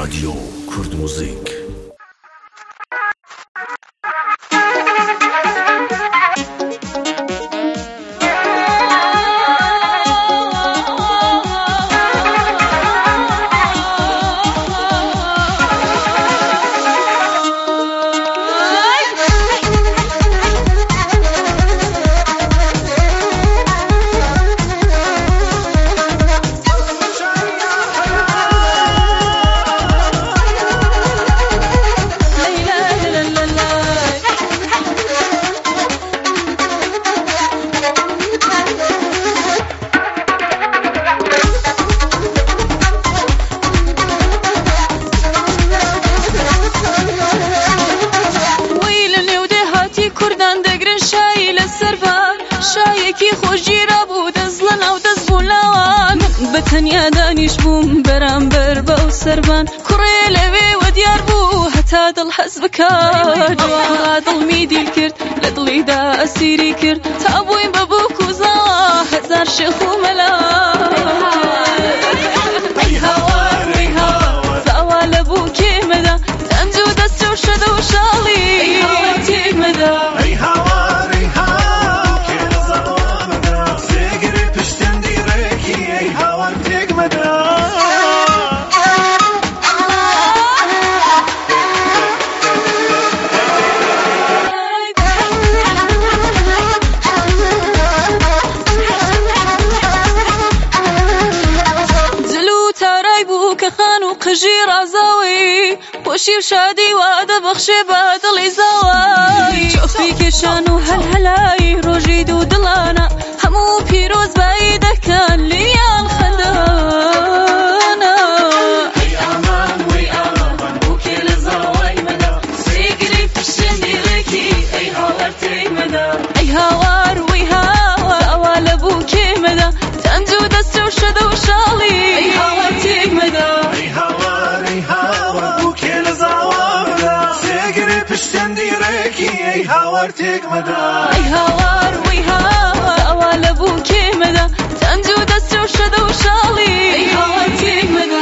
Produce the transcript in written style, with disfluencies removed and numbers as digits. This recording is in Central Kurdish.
رادیو کورد موزیک. شایەکی خۆشگیرە بوو دەزڵەن ئەو دەست بوو لاوان بەتەنیا دانیش بووم بەرامبەر بەو سەربان کوڕێ لەوێوە دیار بوو هەتا دڵ حەز بکات دڵمی دیل کرد لە دڵیدا ئەسیری کرد تا بووین بە بووک و زاوا هەزار شێخ و مەلا ئەی هاوار ئەی هاوار زاوا لە بووکێ مەدا دەنج و دەستە و شەدە و شاڵی ئەی هاوار تێک مەدا ئەی هاوار ئەی هاوار قژی ڕازاوی پۆشی و شادی وا دەبەخشێ بە دڵی زاوای چۆفی کێشان و هەلهەلای ڕۆژی دوو دڵانە هەموو پیرۆزبایی دەکەن لیان خەندانە ئەی ئامان وەی ئامان بووکێ لە زاوای مەدا سێگری پشتێنی ڕێکی ئەی هاوار تێک مەدا ئەی هاوار وەی هاوار زاوا لە بووکێ مەدا دەنج و دەستە و شەدە و شاڵی ئەی هاوار تێک مەدا ئەی هاوار تێک مەدا ئەی هاوار وەی هاوار زاوا لە بووکێ مەدا دەنج و دەستە و شەدە و شاڵی ئەی هاوار تێک مەدا